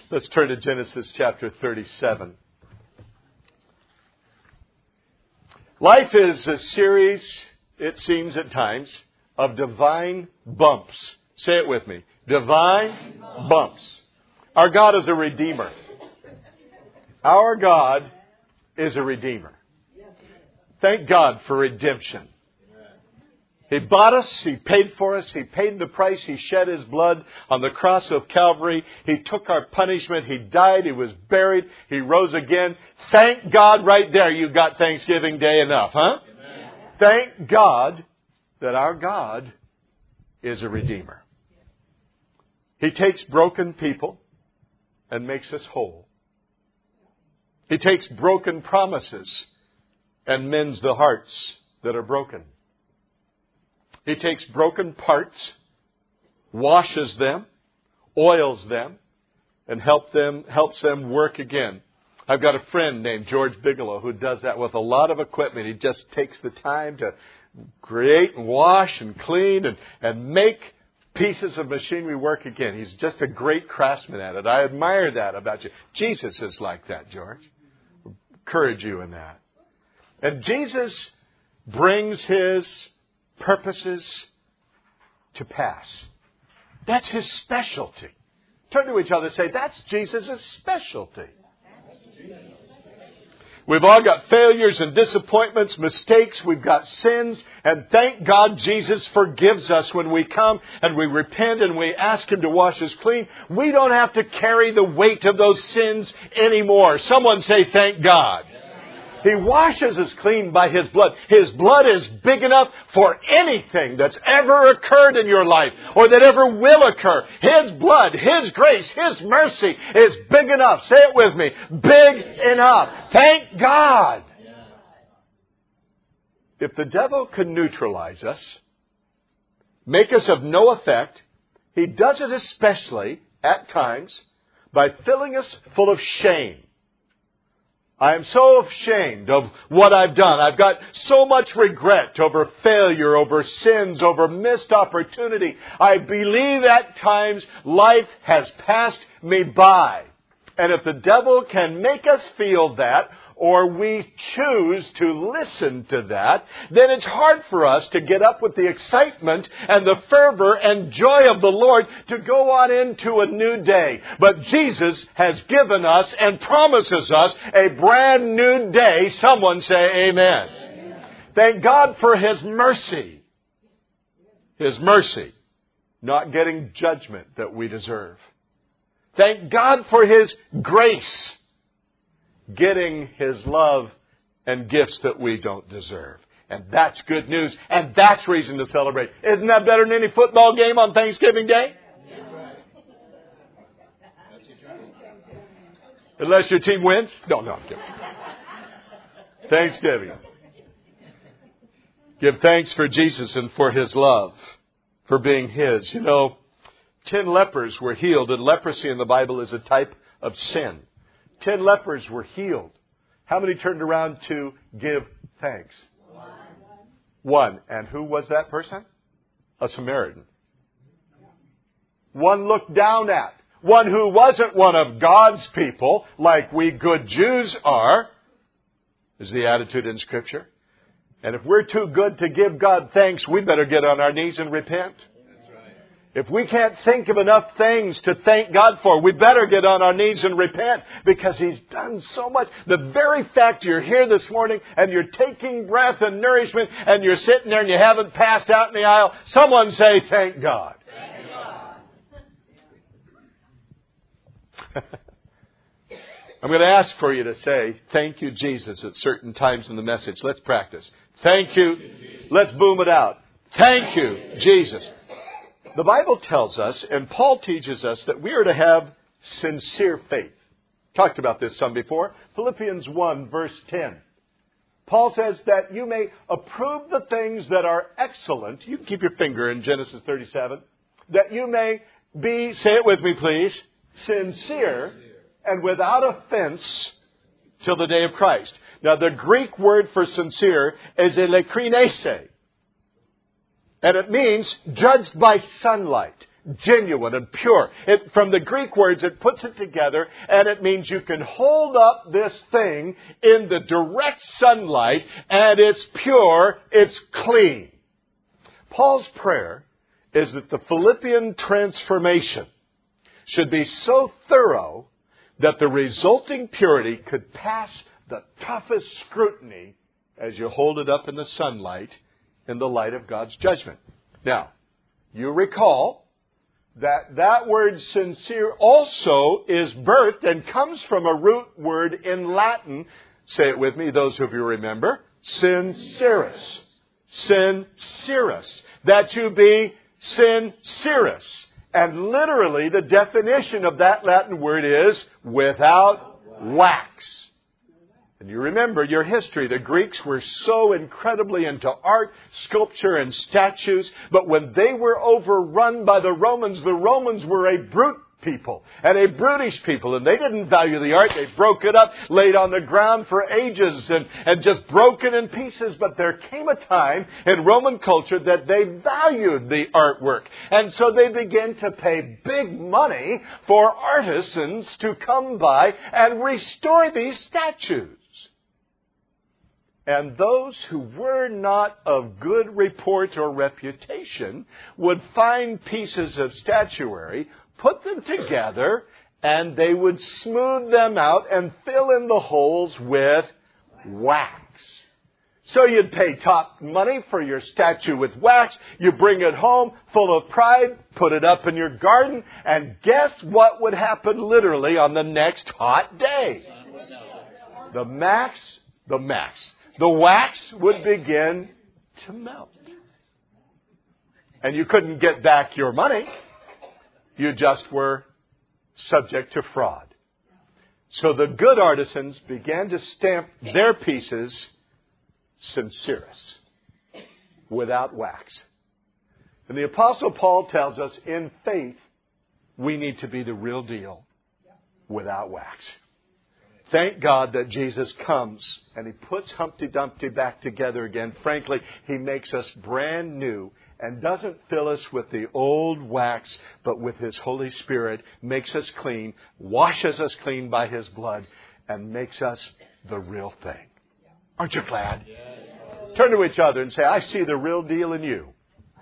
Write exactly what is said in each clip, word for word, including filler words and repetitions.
Let's turn to Genesis chapter thirty-seven. Life is a series, it seems at times, of divine bumps. Say it with me. Divine bumps. Our God is a redeemer. Our God is a redeemer. Thank God for redemption. He bought us. He paid for us. He paid the price. He shed His blood on the cross of Calvary. He took our punishment. He died. He was buried. He rose again. Thank God right there you got Thanksgiving Day enough, huh? Amen. Thank God that our God is a redeemer. He takes broken people and makes us whole. He takes broken promises and mends the hearts that are broken. He takes broken parts, washes them, oils them, and help them, helps them work again. I've got a friend named George Bigelow who does that with a lot of equipment. He just takes the time to create and wash and clean and, and make pieces of machinery work again. He's just a great craftsman at it. I admire that about you. Jesus is like that, George. Encourage you in that. And Jesus brings His purposes to pass. That's His specialty. Turn to each other and say, that's Jesus' specialty. We've all got failures and disappointments, mistakes. We've got sins. And thank God Jesus forgives us when we come and we repent and we ask Him to wash us clean. We don't have to carry the weight of those sins anymore. Someone say, thank God. He washes us clean by His blood. His blood is big enough for anything that's ever occurred in your life or that ever will occur. His blood, His grace, His mercy is big enough. Say it with me. Big enough. Thank God. If the devil can neutralize us, make us of no effect, he does it especially at times by filling us full of shame. I am so ashamed of what I've done. I've got so much regret over failure, over sins, over missed opportunity. I believe at times life has passed me by. And if the devil can make us feel that, or we choose to listen to that, then it's hard for us to get up with the excitement and the fervor and joy of the Lord to go on into a new day. But Jesus has given us and promises us a brand new day. Someone say amen. Amen. Thank God for His mercy. His mercy, not getting judgment that we deserve. Thank God for His grace, getting His love and gifts that we don't deserve. And that's good news. And that's reason to celebrate. Isn't that better than any football game on Thanksgiving Day? That's right. Unless your team wins? No, no, I'm kidding. Thanksgiving. Give thanks for Jesus and for His love, for being His. You know, ten lepers were healed, and leprosy in the Bible is a type of sin. Ten lepers were healed. How many turned around to give thanks? One. One. And who was that person? A Samaritan. One looked down at. One who wasn't one of God's people, like we good Jews are, is the attitude in Scripture. And if we're too good to give God thanks, we better get on our knees and repent. If we can't think of enough things to thank God for, we better get on our knees and repent, because He's done so much. The very fact you're here this morning and you're taking breath and nourishment and you're sitting there and you haven't passed out in the aisle, someone say, thank God. Thank God. I'm going to ask for you to say, thank you, Jesus, at certain times in the message. Let's practice. Thank you. Let's boom it out. Thank you, Jesus. The Bible tells us, and Paul teaches us, that we are to have sincere faith. Talked about this some before. Philippians one, verse ten. Paul says that you may approve the things that are excellent. You can keep your finger in Genesis thirty-seven. That you may be, say it with me please, sincere and without offense till the day of Christ. Now the Greek word for sincere is eilekrinese. And it means judged by sunlight. genuine and pure. It, from the Greek words, it puts it together, and it means you can hold up this thing in the direct sunlight, and it's pure, it's clean. Paul's prayer is that the Philippian transformation should be so thorough that the resulting purity could pass the toughest scrutiny as you hold it up in the sunlight in the light of God's judgment. Now, you recall that that word sincere also is birthed and comes from a root word in Latin. Say it with me, those of you remember. Sincerus. Sincerus. That you be sincerus. And literally the definition of that Latin word is without wax. And you remember your history. The Greeks were so incredibly into art, sculpture, and statues. But when they were overrun by the Romans, the Romans were a brute people and a brutish people. And they didn't value the art. They broke it up, laid on the ground for ages, and, and just broke it in pieces. But there came a time in Roman culture that they valued the artwork. And so they began to pay big money for artisans to come by and restore these statues. And those who were not of good report or reputation would find pieces of statuary, put them together, and they would smooth them out and fill in the holes with wax. So you'd pay top money for your statue with wax. You bring it home full of pride, put it up in your garden, and guess what would happen literally on the next hot day? The max, the max. The wax would begin to melt. And you couldn't get back your money. You just were subject to fraud. So the good artisans began to stamp their pieces sincerus, without wax. And the Apostle Paul tells us in faith we need to be the real deal without wax. Thank God that Jesus comes and He puts Humpty Dumpty back together again. Frankly, He makes us brand new and doesn't fill us with the old wax, but with His Holy Spirit, makes us clean, washes us clean by His blood, and makes us the real thing. Aren't you glad? Yes. Turn to each other and say, I see the real deal in you.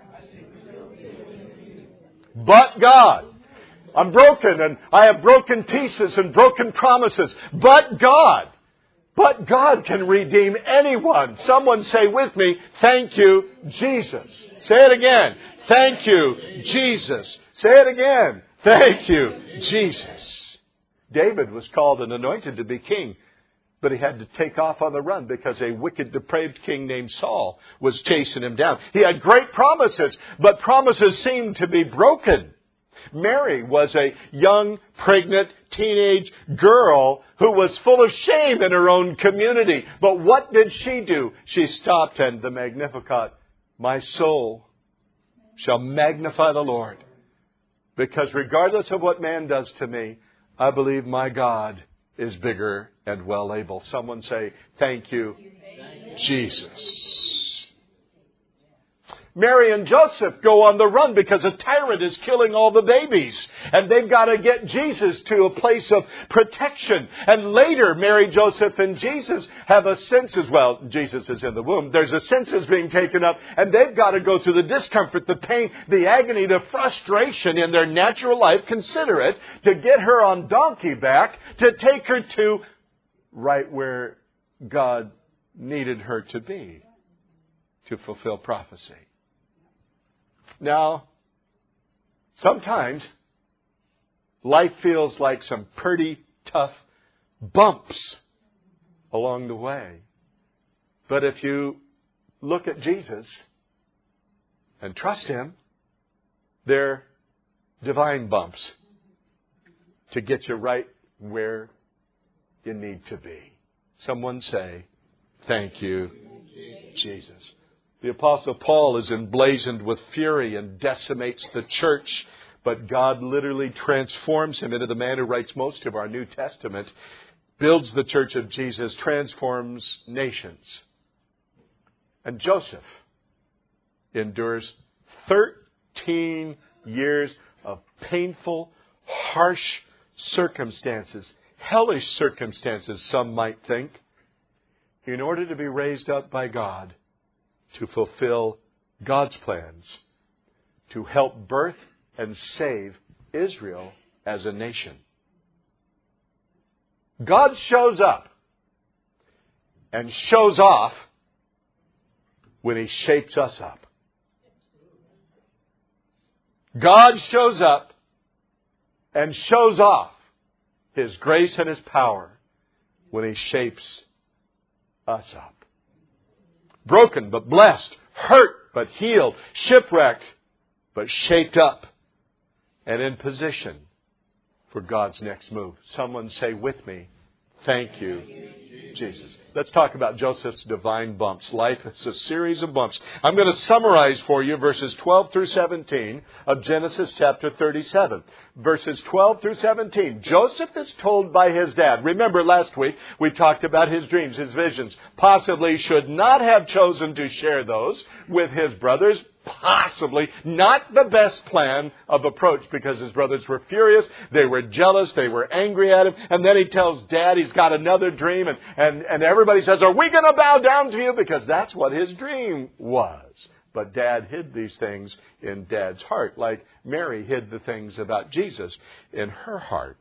But God. I'm broken and I have broken pieces and broken promises. But God. But God can redeem anyone. Someone say with me, thank you, Jesus. Say it again. Thank you, Jesus. Say it again. Thank you, Jesus. David was called and anointed to be king, but he had to take off on the run because a wicked, depraved king named Saul was chasing him down. He had great promises, but promises seemed to be broken. Mary was a young, pregnant, teenage girl who was full of shame in her own community. But what did she do? She stopped and the Magnificat, my soul shall magnify the Lord. Because regardless of what man does to me, I believe my God is bigger and well able. Someone say, thank you, Jesus. Mary and Joseph go on the run because a tyrant is killing all the babies. And they've got to get Jesus to a place of protection. And later, Mary, Joseph, and Jesus have a census. Well, Jesus is in the womb. There's a census being taken up. And they've got to go through the discomfort, the pain, the agony, the frustration in their natural life. Consider it. To get her on donkey back. To take her to right where God needed her to be. To fulfill prophecy. Now, sometimes life feels like some pretty tough bumps along the way. But if you look at Jesus and trust Him, they're divine bumps to get you right where you need to be. Someone say, thank you, Jesus. The Apostle Paul is emblazoned with fury and decimates the church. But God literally transforms him into the man who writes most of our New Testament, builds the church of Jesus, transforms nations. And Joseph endures thirteen years of painful, harsh circumstances, hellish circumstances, some might think, in order to be raised up by God to fulfill God's plans, to help birth and save Israel as a nation. God shows up and shows off when He shapes us up. God shows up and shows off His grace and His power when He shapes us up. Broken but blessed, hurt but healed, shipwrecked but shaped up and in position for God's next move. Someone say with me, thank you, Jesus. Let's talk about Joseph's divine bumps. Life is a series of bumps. I'm going to summarize for you verses twelve through seventeen of Genesis chapter thirty-seven. Verses twelve through seventeen. Joseph is told by his dad. Remember last week we talked about his dreams, his visions. Possibly should not have chosen to share those with his brothers. Possibly not the best plan of approach because his brothers were furious. They were jealous. They were angry at him. And then he tells Dad he's got another dream. And, and, and everybody says, are we going to bow down to you? Because that's what his dream was. But Dad hid these things in Dad's heart, like Mary hid the things about Jesus in her heart.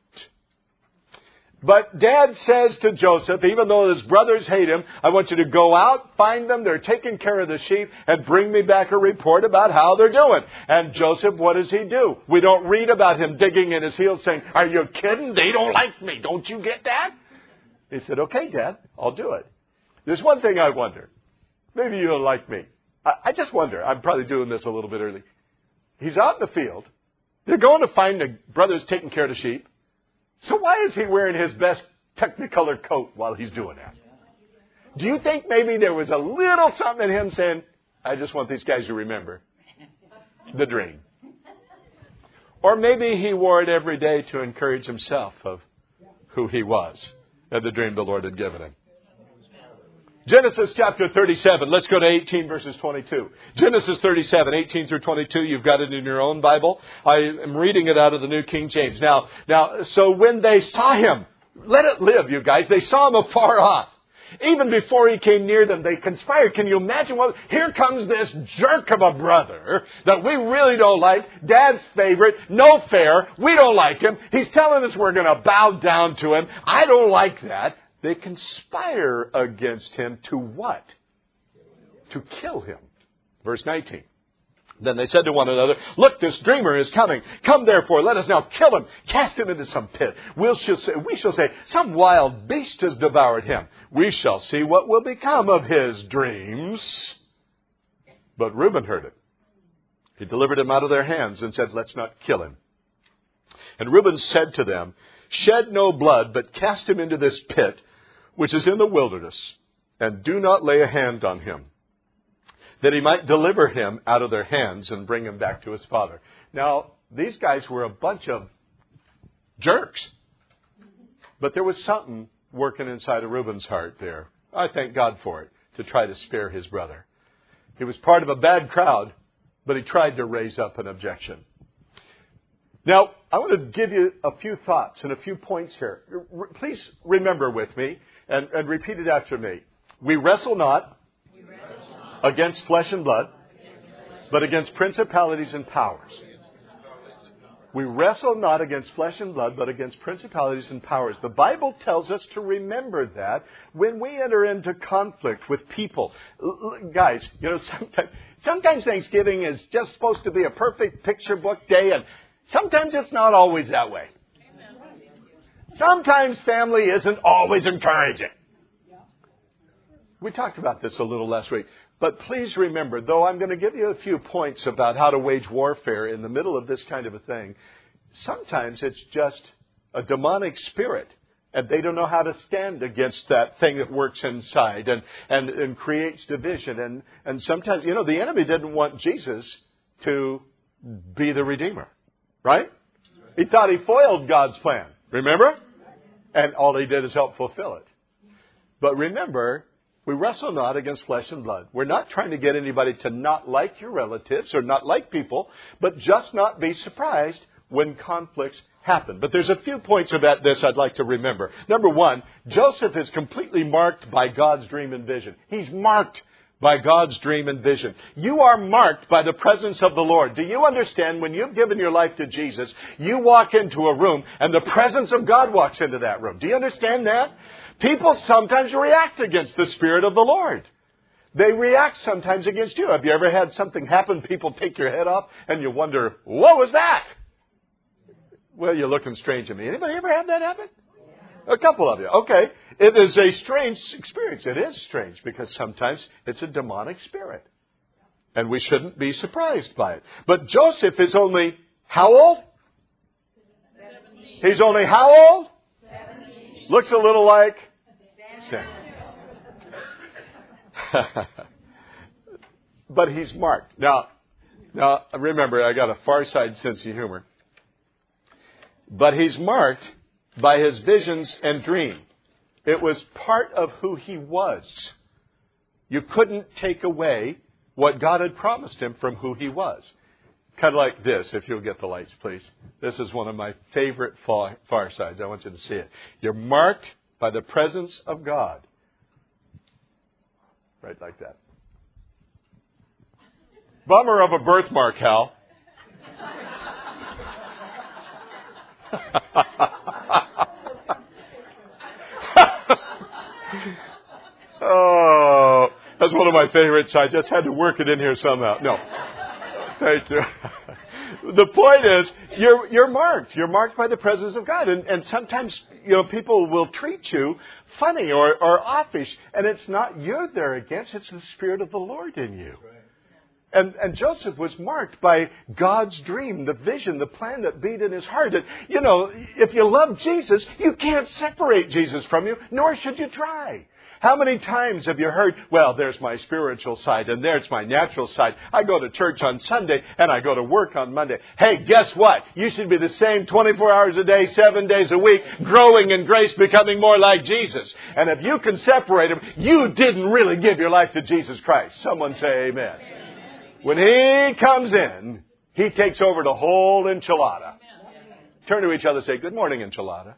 But Dad says to Joseph, even though his brothers hate him, I want you to go out, find them, they're taking care of the sheep, and bring me back a report about how they're doing. And Joseph, what does he do? We don't read about him digging in his heels saying, are you kidding? They don't like me. Don't you get that? He said, okay, Dad, I'll do it. There's one thing I wonder. Maybe you don't like me. I, I just wonder. I'm probably doing this a little bit early. He's out in the field. They're going to find the brothers taking care of the sheep. So why is he wearing his best Technicolor coat while he's doing that? Do you think maybe there was a little something in him saying, I just want these guys to remember the dream? Or maybe he wore it every day to encourage himself of who he was and the dream the Lord had given him. Genesis chapter thirty-seven. Let's go to eighteen verses twenty-two. Genesis thirty-seven, eighteen through twenty-two. You've got it in your own Bible. I am reading it out of the New King James. Now, now, so when they saw him, let it live, you guys. They saw him afar off. Even before he came near them, they conspired. Can you imagine what? Here comes this jerk of a brother that we really don't like. Dad's favorite. No fair. We don't like him. He's telling us we're going to bow down to him. I don't like that. They conspire against him to what? To kill him. Verse nineteen. Then they said to one another, look, this dreamer is coming. Come therefore, let us now kill him. Cast him into some pit. We'll shall say, we shall say, some wild beast has devoured him. We shall see what will become of his dreams. But Reuben heard it. He delivered him out of their hands and said, let's not kill him. And Reuben said to them, shed no blood, but cast him into this pit, which is in the wilderness, and do not lay a hand on him, that he might deliver him out of their hands and bring him back to his father. Now, these guys were a bunch of jerks. But there was something working inside of Reuben's heart there. I thank God for it, to try to spare his brother. He was part of a bad crowd, but he tried to raise up an objection. Now, I want to give you a few thoughts and a few points here. Please remember with me and, and repeat it after me. We wrestle not against flesh and blood, but against principalities and powers. We wrestle not against flesh and blood, but against principalities and powers. The Bible tells us to remember that when we enter into conflict with people. Guys, you know, sometimes, sometimes Thanksgiving is just supposed to be a perfect picture book day, and sometimes it's not always that way. Sometimes family isn't always encouraging. We talked about this a little last week. But please remember, though I'm going to give you a few points about how to wage warfare in the middle of this kind of a thing, sometimes it's just a demonic spirit. And they don't know how to stand against that thing that works inside and, and, and creates division. And, and sometimes, you know, the enemy didn't want Jesus to be the Redeemer. Right? He thought he foiled God's plan. Remember? And all he did is help fulfill it. But remember, We wrestle not against flesh and blood. We're not trying to get anybody to not like your relatives or not like people, but just not be surprised when conflicts happen. But there's a few points about this I'd like to remember. Number one, Joseph is completely marked by God's dream and vision. He's marked by God's dream and vision. You are marked by the presence of the Lord. Do you understand when you've given your life to Jesus, you walk into a room and the presence of God walks into that room? Do you understand that? People sometimes react against the Spirit of the Lord. They react sometimes against you. Have you ever had something happen, people take your head off, and you wonder, what was that? Well, you're looking strange at me. Anybody ever have that happen? A couple of you. Okay. It is a strange experience. It is strange because sometimes it's a demonic spirit. And we shouldn't be surprised by it. But Joseph is only how old? seventeen. He's only how old? seventeen. Looks a little like Samuel. But he's marked. Now, now remember, I got a far side sense of humor. But he's marked by his visions and dream. It was part of who he was. You couldn't take away what God had promised him from who he was. Kind of like this, if you'll get the lights, please. This is one of my favorite far, far sides. I want you to see it. You're marked by the presence of God. Right like that. Bummer of a birthmark, Hal. Oh, that's one of my favorite sides. Just had to work it in here somehow. No. Thank you. The point is, you're you're marked. You're marked by the presence of God. And, and sometimes, you know, people will treat you funny or, or offish. And it's not you they're against. It's the Spirit of the Lord in you. And, and Joseph was marked by God's dream, the vision, the plan that beat in his heart. And, you know, if you love Jesus, you can't separate Jesus from you, nor should you try. How many times have you heard, well, there's my spiritual side and there's my natural side. I go to church on Sunday and I go to work on Monday. Hey, guess what? You should be the same twenty-four hours a day, seven days a week, growing in grace, becoming more like Jesus. And if you can separate them, you didn't really give your life to Jesus Christ. Someone say amen. When He comes in, He takes over the whole enchilada. Turn to each other and say, good morning, enchilada.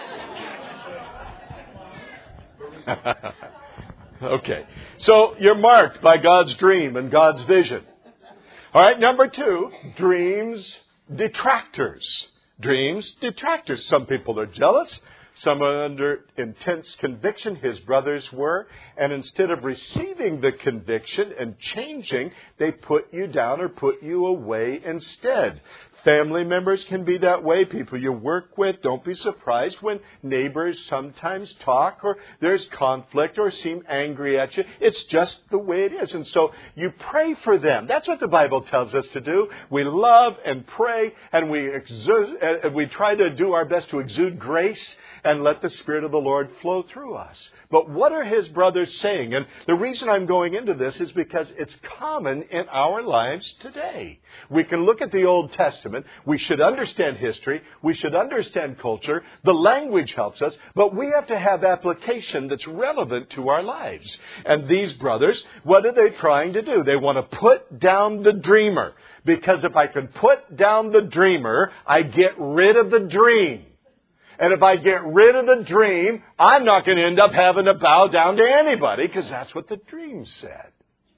Okay. So you're marked by God's dream and God's vision. All right. Number two, dreams detractors. Dreams detractors. Some people are jealous. Some are under intense conviction. His brothers were. And instead of receiving the conviction and changing, they put you down or put you away instead. Family members can be that way. People you work with. Don't be surprised when neighbors sometimes talk or there's conflict or seem angry at you. It's just the way it is. And so you pray for them. That's what the Bible tells us to do. We love and pray and we exude, uh, we try to do our best to exude grace and let the Spirit of the Lord flow through us. But what are his brothers saying? And the reason I'm going into this is because it's common in our lives today. We can look at the Old Testament. We should understand history. We should understand culture. The language helps us. But we have to have application that's relevant to our lives. And these brothers, what are they trying to do? They want to put down the dreamer. Because if I can put down the dreamer, I get rid of the dream. And if I get rid of the dream, I'm not going to end up having to bow down to anybody because that's what the dream said.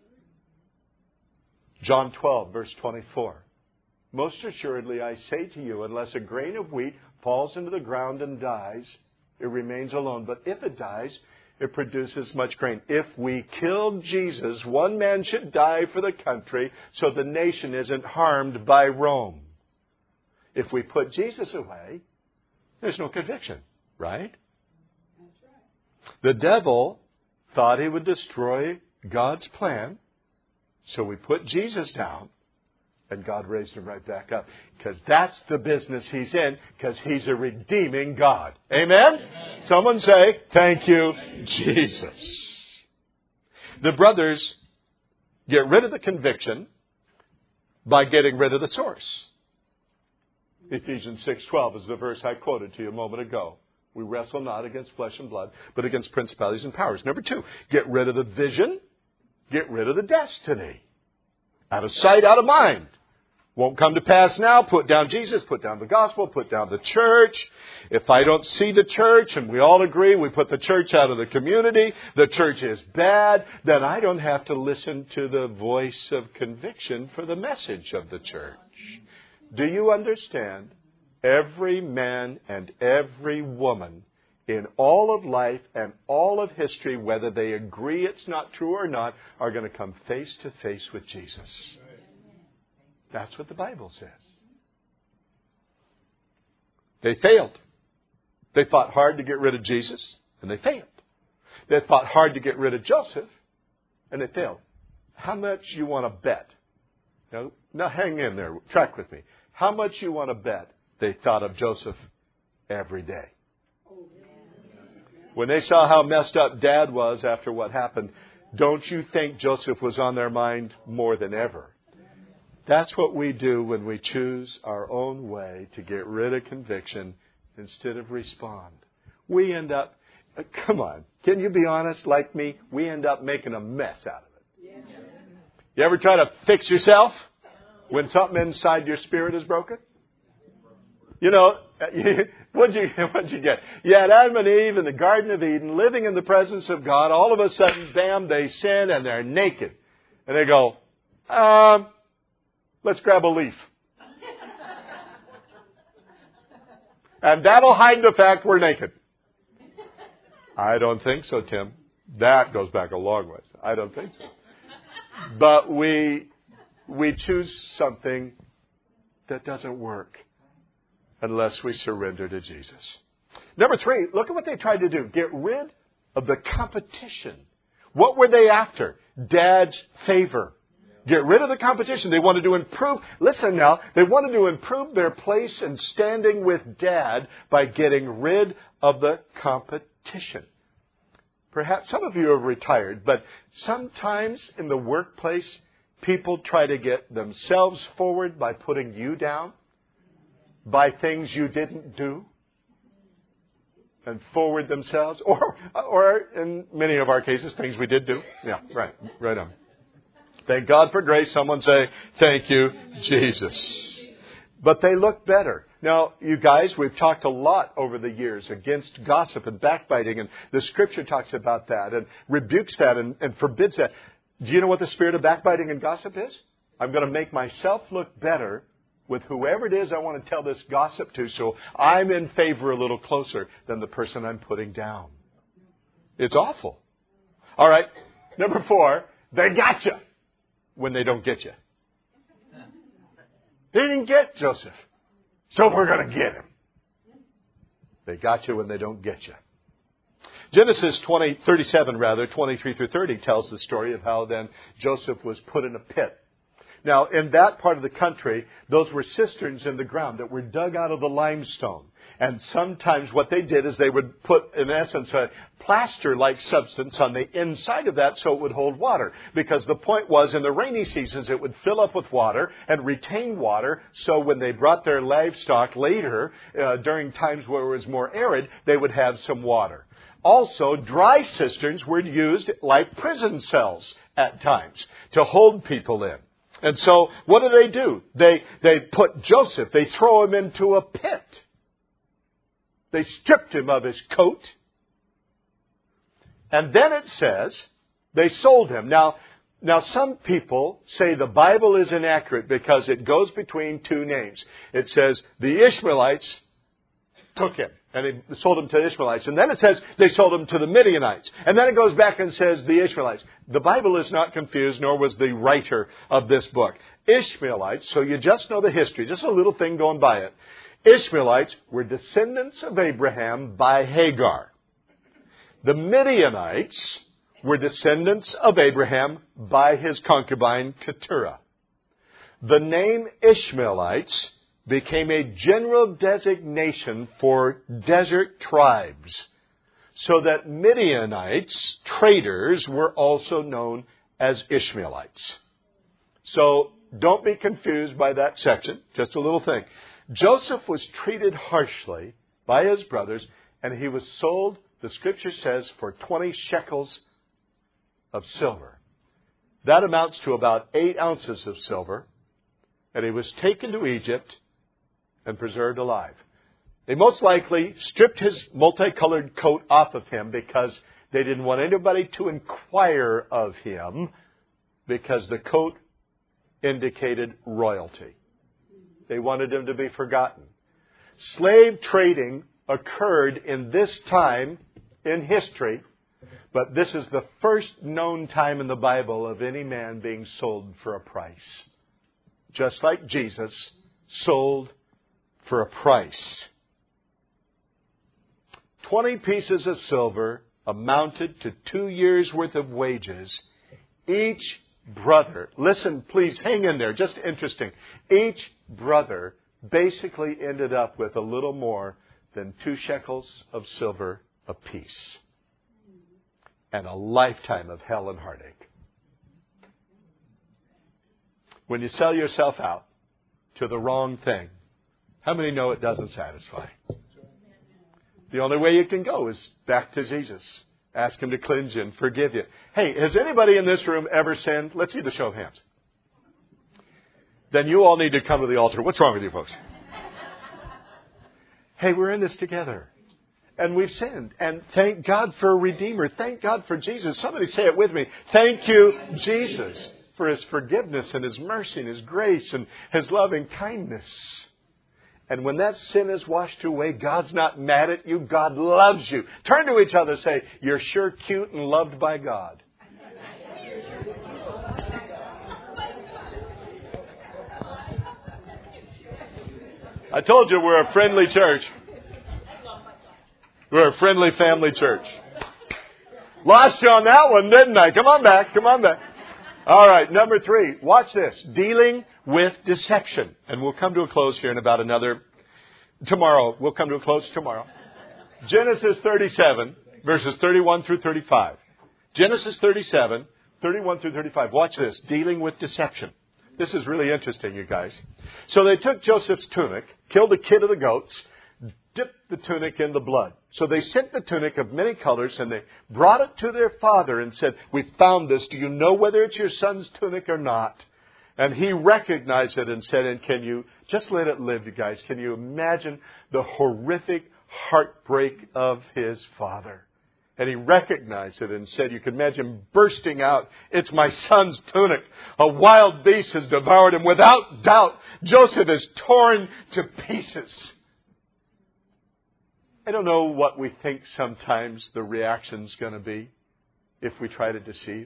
John twelve, verse twenty-four. Most assuredly, I say to you, unless a grain of wheat falls into the ground and dies, it remains alone. But if it dies, it produces much grain. If we killed Jesus, one man should die for the country so the nation isn't harmed by Rome. If we put Jesus away, there's no conviction, right? That's right. The devil thought he would destroy God's plan, so we put Jesus down, and God raised him right back up. Because that's the business he's in, because he's a redeeming God. Amen? Amen? Someone say, thank you, Jesus. The brothers get rid of the conviction by getting rid of the source. Ephesians six twelve is the verse I quoted to you a moment ago. We wrestle not against flesh and blood, but against principalities and powers. Number two, get rid of the vision. Get rid of the destiny. Out of sight, out of mind. Won't come to pass now. Put down Jesus, put down the gospel, put down the church. If I don't see the church, and we all agree we put the church out of the community, the church is bad, then I don't have to listen to the voice of conviction for the message of the church. Do you understand? Every man and every woman in all of life and all of history, whether they agree it's not true or not, are going to come face to face with Jesus. That's what the Bible says. They failed. They fought hard to get rid of Jesus, and they failed. They fought hard to get rid of Joseph, and they failed. How much you want to bet? Now, now hang in there. Track with me. How much you want to bet they thought of Joseph every day? When they saw how messed up Dad was after what happened, don't you think Joseph was on their mind more than ever? That's what we do when we choose our own way to get rid of conviction instead of respond. We end up, come on, can you be honest like me? We end up making a mess out of it. You ever try to fix yourself when something inside your spirit is broken? You know, what'd you, what'd you get? You had Adam and Eve in the Garden of Eden, living in the presence of God. All of a sudden, bam, they sin and they're naked. And they go, um, let's grab a leaf. And that'll hide the fact we're naked. I don't think so, Tim. That goes back a long ways. I don't think so. But we, we choose something that doesn't work unless we surrender to Jesus. Number three, look at what they tried to do. Get rid of the competition. What were they after? Dad's favor. Get rid of the competition. They wanted to improve. Listen now, they wanted to improve their place and standing with Dad by getting rid of the competition. Perhaps some of you have retired, but sometimes in the workplace, people try to get themselves forward by putting you down, by things you didn't do, and forward themselves, or, or in many of our cases, things we did do. Yeah, right, right on. Thank God for grace. Someone say, thank you, Jesus. But they look better. Now, you guys, we've talked a lot over the years against gossip and backbiting, and the Scripture talks about that and rebukes that and, and forbids that. Do you know what the spirit of backbiting and gossip is? I'm going to make myself look better with whoever it is I want to tell this gossip to, so I'm in favor a little closer than the person I'm putting down. It's awful. All right, number four, they got you when they don't get you. They didn't get Joseph, so we're going to get him. They got you when they don't get you. Genesis twenty, thirty-seven, rather, twenty-three through thirty tells the story of how then Joseph was put in a pit. Now, in that part of the country, those were cisterns in the ground that were dug out of the limestone. And sometimes what they did is they would put, in essence, a plaster-like substance on the inside of that so it would hold water. Because the point was, in the rainy seasons, it would fill up with water and retain water. So when they brought their livestock later, uh, during times where it was more arid, they would have some water. Also, dry cisterns were used like prison cells at times to hold people in. And so, what do they do? They, they put Joseph, they throw him into a pit. They stripped him of his coat. And then it says, they sold him. Now, now some people say the Bible is inaccurate because it goes between two names. It says, the Ishmaelites took him. And they sold him to the Ishmaelites. And then it says they sold him to the Midianites. And then it goes back and says the Ishmaelites. The Bible is not confused, nor was the writer of this book. Ishmaelites, so you just know the history, just a little thing going by it. Ishmaelites were descendants of Abraham by Hagar. The Midianites were descendants of Abraham by his concubine Keturah. The name Ishmaelites became a general designation for desert tribes, so that Midianites, traders, were also known as Ishmaelites. So don't be confused by that section, just a little thing. Joseph was treated harshly by his brothers, And he was sold, the Scripture says, for twenty shekels of silver. That amounts to about eight ounces of silver. And he was taken to Egypt and preserved alive. They most likely stripped his multicolored coat off of him because they didn't want anybody to inquire of him, because the coat indicated royalty. They wanted him to be forgotten. Slave trading occurred in this time in history, but this is the first known time in the Bible of any man being sold for a price. Just like Jesus sold for a price. Twenty pieces of silver amounted to two years' worth of wages. Each brother, listen, please hang in there, just interesting. Each brother basically ended up with a little more than two shekels of silver apiece. And a lifetime of hell and heartache. When you sell yourself out to the wrong thing, how many know it doesn't satisfy? The only way you can go is back to Jesus. Ask Him to cleanse you and forgive you. Hey, has anybody in this room ever sinned? Let's see the show of hands. Then you all need to come to the altar. What's wrong with you folks? Hey, we're in this together. And we've sinned. And thank God for a Redeemer. Thank God for Jesus. Somebody say it with me. Thank you, Jesus, for His forgiveness and His mercy and His grace and His loving kindness. And when that sin is washed away, God's not mad at you. God loves you. Turn to each other and say, you're sure cute and loved by God. I told you we're a friendly church. We're a friendly family church. Lost you on that one, didn't I? Come on back. Come on back. All right, number three. Watch this. Dealing with deception. And we'll come to a close here in about another... Tomorrow. We'll come to a close tomorrow. Genesis thirty-seven, verses thirty-one through thirty-five. Genesis thirty-seven, thirty-one through thirty-five. Watch this. Dealing with deception. This is really interesting, you guys. So they took Joseph's tunic, killed a kid of the goats, dipped the tunic in the blood. So they sent the tunic of many colors, and they brought it to their father and said, we found this. Do you know whether it's your son's tunic or not? And he recognized it and said, and can you, just let it live, you guys. Can you imagine the horrific heartbreak of his father? And he recognized it and said, you can imagine bursting out, it's my son's tunic. A wild beast has devoured him. Without doubt, Joseph is torn to pieces. I don't know what we think sometimes the reaction's going to be if we try to deceive.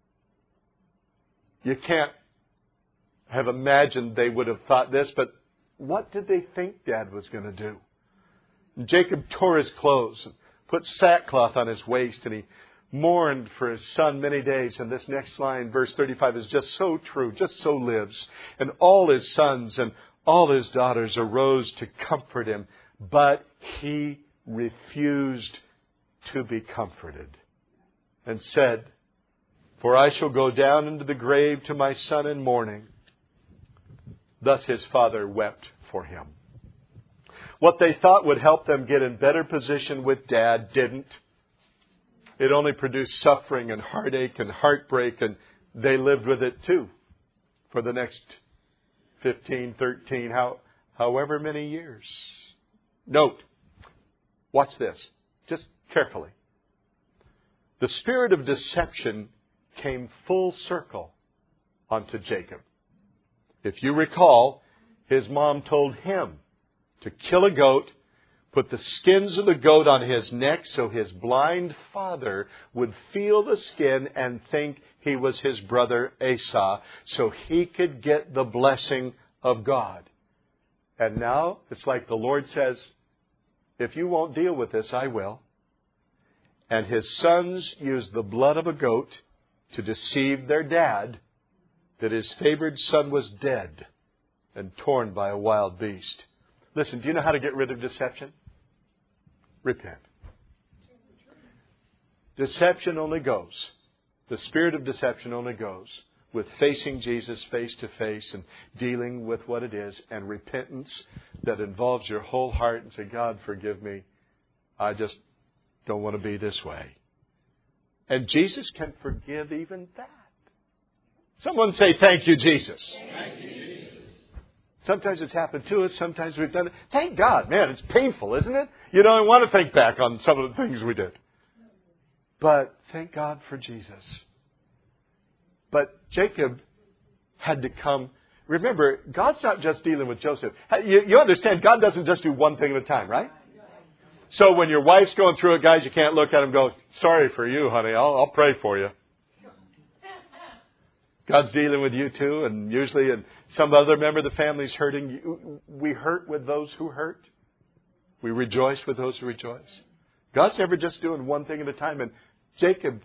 You can't have imagined they would have thought this, but what did they think Dad was going to do? And Jacob tore his clothes and put sackcloth on his waist, and he mourned for his son many days. And this next line, verse thirty-five, is just so true, just so lives. And all his sons and all his daughters arose to comfort him, but he refused to be comforted and said, for I shall go down into the grave to my son in mourning. Thus his father wept for him. What they thought would help them get in better position with Dad didn't. It only produced suffering and heartache and heartbreak, and they lived with it too for the next fifteen, thirteen, how, however many years. Note, watch this, just carefully. The spirit of deception came full circle onto Jacob. If you recall, his mom told him to kill a goat, put the skins of the goat on his neck so his blind father would feel the skin and think he was his brother Esau, so he could get the blessing of God. And now it's like the Lord says, if you won't deal with this, I will. And his sons used the blood of a goat to deceive their dad that his favored son was dead and torn by a wild beast. Listen, do you know how to get rid of deception? Repent. Deception only goes. The spirit of deception only goes with facing Jesus face to face and dealing with what it is, and repentance that involves your whole heart and say, God, forgive me. I just don't want to be this way. And Jesus can forgive even that. Someone say, thank you, Jesus. Thank you, Jesus. Sometimes it's happened to us. Sometimes we've done it. Thank God. Man, it's painful, isn't it? You don't want to think back on some of the things we did. But thank God for Jesus. But Jacob had to come. Remember, God's not just dealing with Joseph. You, you understand, God doesn't just do one thing at a time, right? So when your wife's going through it, guys, you can't look at him and go, sorry for you, honey. I'll, I'll pray for you. God's dealing with you too, and usually and some other member of the family is hurting. We hurt with those who hurt. We rejoice with those who rejoice. God's never just doing one thing at a time, and Jacob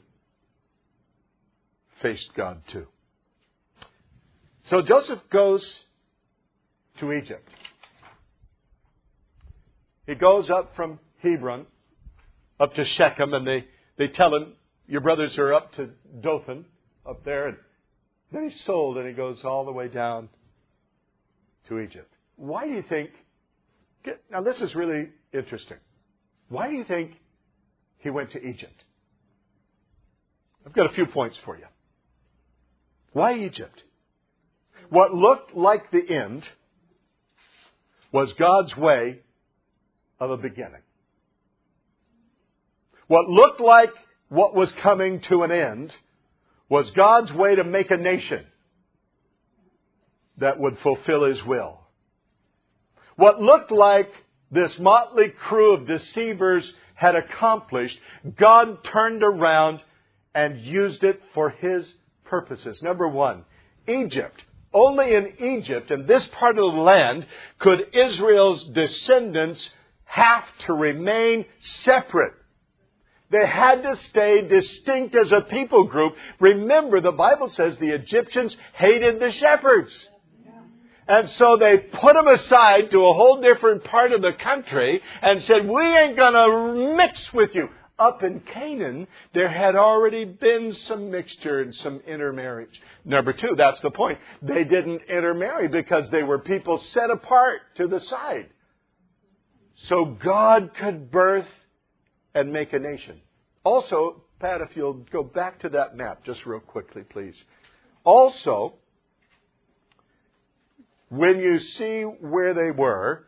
faced God too. So Joseph goes to Egypt. He goes up from Hebron up to Shechem, and they, they tell him, your brothers are up to Dothan, up there, and then he's sold, and he goes all the way down to Egypt. Why do you think... Now, this is really interesting. Why do you think he went to Egypt? I've got a few points for you. Why Egypt? What looked like the end was God's way of a beginning. What looked like what was coming to an end was God's way to make a nation that would fulfill His will. What looked like this motley crew of deceivers had accomplished, God turned around and used it for His purposes. Number one, Egypt. Only in Egypt, in this part of the land, could Israel's descendants have to remain separate. They had to stay distinct as a people group. Remember, the Bible says the Egyptians hated the shepherds. And so they put them aside to a whole different part of the country and said, we ain't going to mix with you. Up in Canaan, there had already been some mixture and some intermarriage. Number two, that's the point. They didn't intermarry because they were people set apart to the side. So God could birth and make a nation. Also, Pat, if you'll go back to that map just real quickly, please. Also, when you see where they were,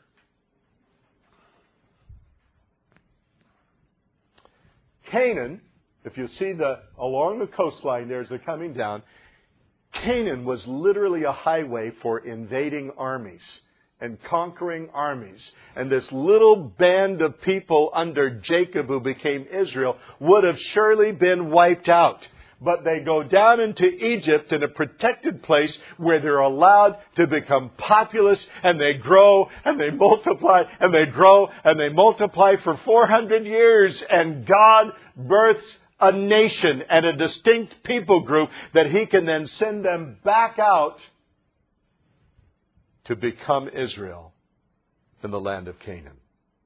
Canaan, if you see the along the coastline there as they're coming down, Canaan was literally a highway for invading armies and conquering armies. And this little band of people under Jacob who became Israel would have surely been wiped out. But they go down into Egypt in a protected place where they're allowed to become populous, and they grow and they multiply and they grow and they multiply for four hundred years. And God births a nation and a distinct people group that He can then send them back out to become Israel in the land of Canaan.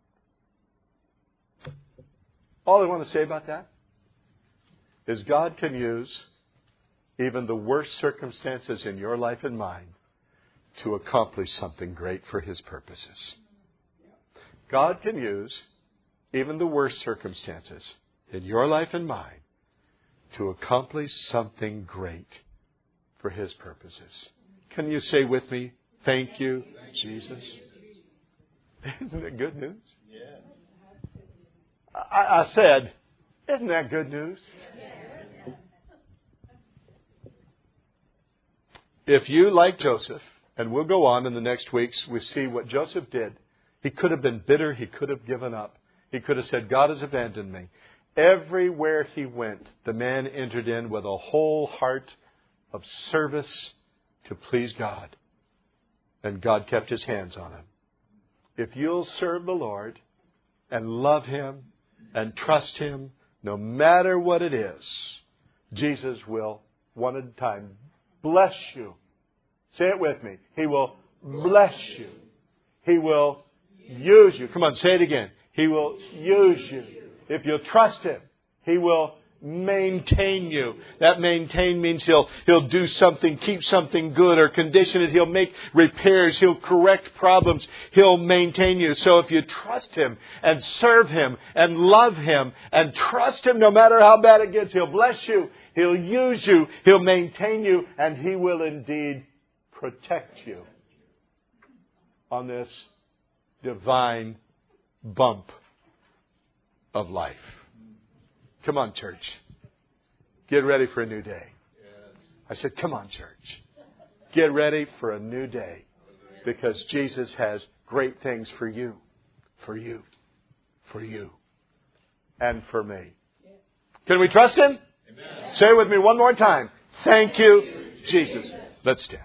All I want to say about that is God can use even the worst circumstances in your life and mine to accomplish something great for His purposes. God can use even the worst circumstances in your life and mine to accomplish something great for His purposes. Can you say with me, thank you, Jesus? Isn't it good news? I, I said, isn't that good news? If you, like Joseph, and we'll go on in the next weeks, we see what Joseph did. He could have been bitter. He could have given up. He could have said, God has abandoned me. Everywhere he went, the man entered in with a whole heart of service to please God. And God kept His hands on him. If you'll serve the Lord and love Him and trust Him, no matter what it is, Jesus will, one at a time, bless you. Say it with me. He will bless you. He will use you. Come on, say it again. He will use you. If you'll trust Him, He will maintain you. That maintain means He'll, He'll do something, keep something good or condition it. He'll make repairs. He'll correct problems. He'll maintain you. So if you trust Him and serve Him and love Him and trust Him no matter how bad it gets, He'll bless you. He'll use you. He'll maintain you. And He will indeed protect you on this divine bump of life. Come on, church. Get ready for a new day. I said, come on, church. Get ready for a new day. Because Jesus has great things for you. For you. For you. And for me. Can we trust Him? Amen. Say it with me one more time. Thank you, Jesus. Let's stand.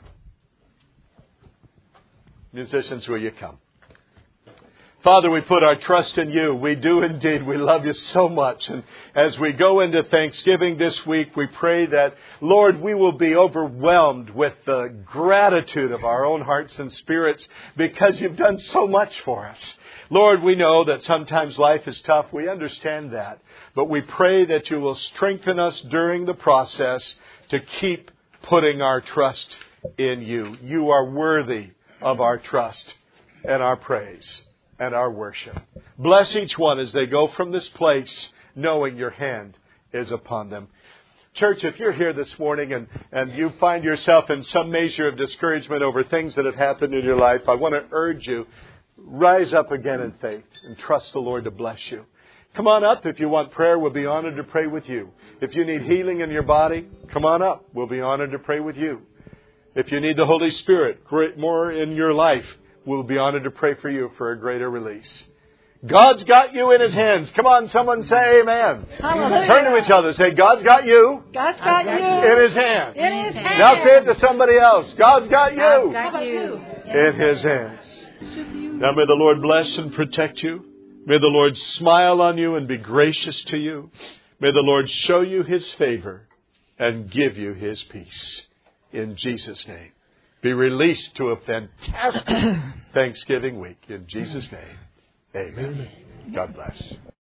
Musicians, will you come? Father, we put our trust in You. We do indeed. We love You so much. And as we go into Thanksgiving this week, we pray that, Lord, we will be overwhelmed with the gratitude of our own hearts and spirits because You've done so much for us. Lord, we know that sometimes life is tough. We understand that. But we pray that You will strengthen us during the process to keep putting our trust in You. You are worthy of our trust and our praise and our worship. Bless each one as they go from this place, knowing Your hand is upon them. Church, if you're here this morning and, and you find yourself in some measure of discouragement over things that have happened in your life, I want to urge you, rise up again in faith and trust the Lord to bless you. Come on up. If you want prayer, we'll be honored to pray with you. If you need healing in your body, come on up. We'll be honored to pray with you. If you need the Holy Spirit more in your life, we'll be honored to pray for you for a greater release. God's got you in His hands. Come on, someone say amen. Hallelujah. Turn to each other. Say, God's got you. God's got you. In His hands. In His hands. Now say it to somebody else. God's got you. God's got you. In His hands. Now may the Lord bless and protect you. May the Lord smile on you and be gracious to you. May the Lord show you His favor and give you His peace. In Jesus' name. Be released to a fantastic Thanksgiving week. In Jesus' name. Amen. God bless.